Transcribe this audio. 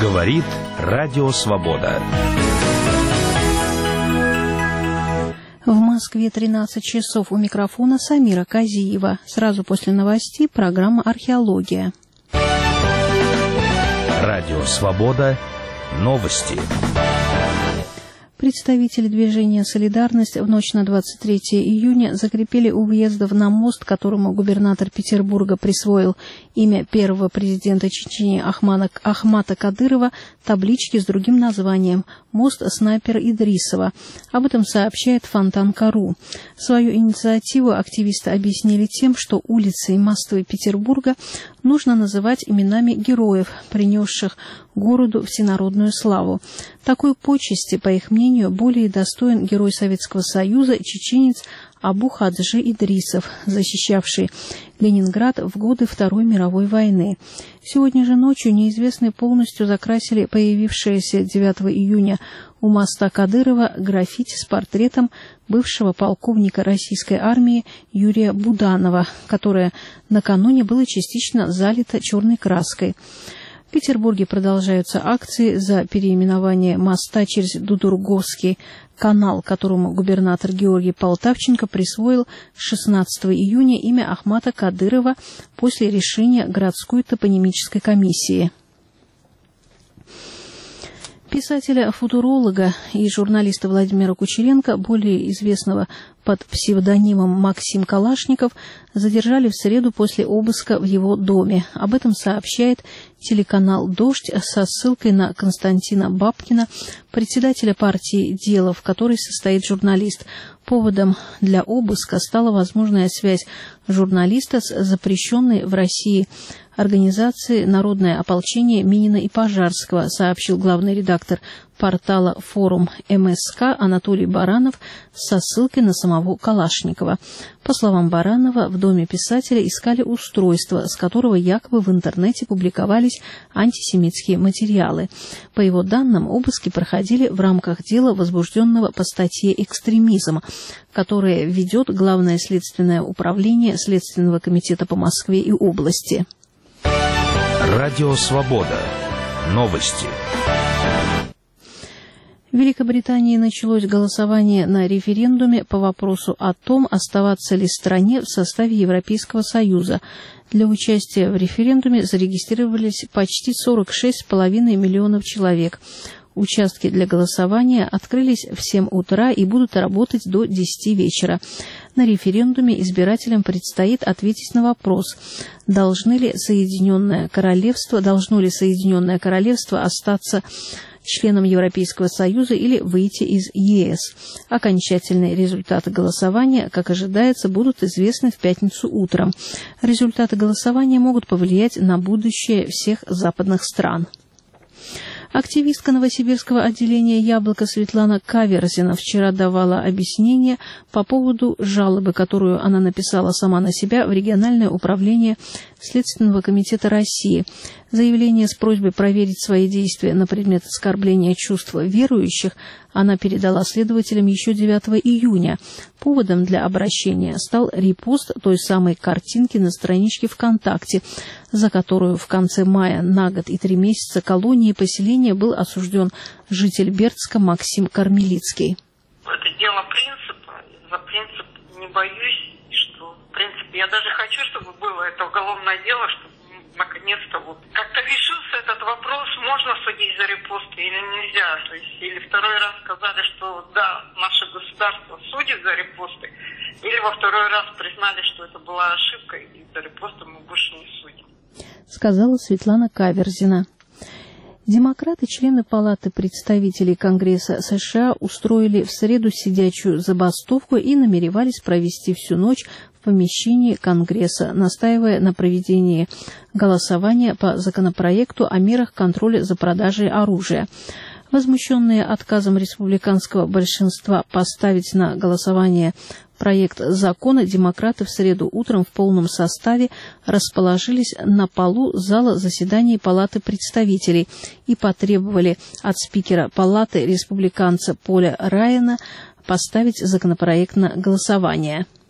Говорит Радио Свобода. В Москве 13 часов. У микрофона Самира Казиева. Сразу после новостей программа «Археология». Радио Свобода. Новости. Представители движения «Солидарность» в ночь на 23 июня закрепили у въездов на мост, которому губернатор Петербурга присвоил имя первого президента Чечни Ахмата Кадырова, таблички с другим названием «Мост снайпера Идрисова». Об этом сообщает Фонтанка.ру. Свою инициативу активисты объяснили тем, что улицы и мосты Петербурга нужно называть именами героев, принесших городу всенародную славу. Такой почести, по их мнению, более достоин герой Советского Союза, чеченец Абу Хаджи Идрисов, защищавший Ленинград в годы Второй мировой войны. Сегодня же ночью неизвестные полностью закрасили появившееся 9 июня у моста Кадырова граффити с портретом бывшего полковника российской армии Юрия Буданова, которое накануне было частично залито черной краской. В Петербурге продолжаются акции за переименование моста через Дудурговский канал, которому губернатор Георгий Полтавченко присвоил 16 июня имя Ахмата Кадырова после решения городской топонимической комиссии. Писателя-футуролога и журналиста Владимира Кучеренко, более известного под псевдонимом Максим Калашников, задержали в среду после обыска в его доме. Об этом сообщает телеканал «Дождь» со ссылкой на Константина Бабкина, председателя партии «Дело», в которой состоит журналист. Поводом для обыска стала возможная связь журналиста с запрещенной в России организацией «Народное ополчение» Минина и Пожарского, сообщил главный редактор портала «Форум МСК» Анатолий Баранов со ссылкой на самого Калашникова. По словам Баранова, в доме писателя искали устройство, с которого якобы в интернете публиковались антисемитские материалы. По его данным, обыски проходили в рамках дела, возбужденного по статье «Экстремизм», которое ведет Главное следственное управление Следственного комитета по Москве и области. Радио Свобода. Новости. В Великобритании началось голосование на референдуме по вопросу о том, оставаться ли стране в составе Европейского Союза. Для участия в референдуме зарегистрировались почти 46,5 миллионов человек. Участки для голосования открылись в 7 утра и будут работать до 10 вечера. На референдуме избирателям предстоит ответить на вопрос, должно ли Соединенное Королевство остаться членом Европейского Союза или выйти из ЕС. Окончательные результаты голосования, как ожидается, будут известны в пятницу утром. Результаты голосования могут повлиять на будущее всех западных стран. Активистка новосибирского отделения «Яблоко» Светлана Каверзина вчера давала объяснение по поводу жалобы, которую она написала сама на себя в региональное управление Следственного комитета России. Заявление с просьбой проверить свои действия на предмет оскорбления чувств верующих она передала следователям еще 9 июня. Поводом для обращения стал репост той самой картинки на страничке ВКонтакте, за которую в конце мая на год и 3 месяца колонии поселения был осужден житель Бердска Максим Кармелицкий. Это дело принципа. За принцип не боюсь, что в принципе я даже хочу, чтобы было это уголовное дело, чтобы наконец-то как-то решился этот вопрос, можно судить за репосты или нельзя. То есть, или второй раз сказали, что да, наше государство судит за репосты, или во второй раз признали, что это была ошибка, и за репосты мы больше не судим. Сказала Светлана Каверзина. Демократы, члены Палаты представителей Конгресса США, устроили в среду сидячую забастовку и намеревались провести всю ночь в помещении Конгресса, настаивая на проведении голосования по законопроекту о мерах контроля за продажей оружия. Возмущенные отказом республиканского большинства поставить на голосование проект закона, демократы в среду утром в полном составе расположились на полу зала заседаний Палаты представителей и потребовали от спикера Палаты республиканца Поля Райана поставить законопроект на голосование.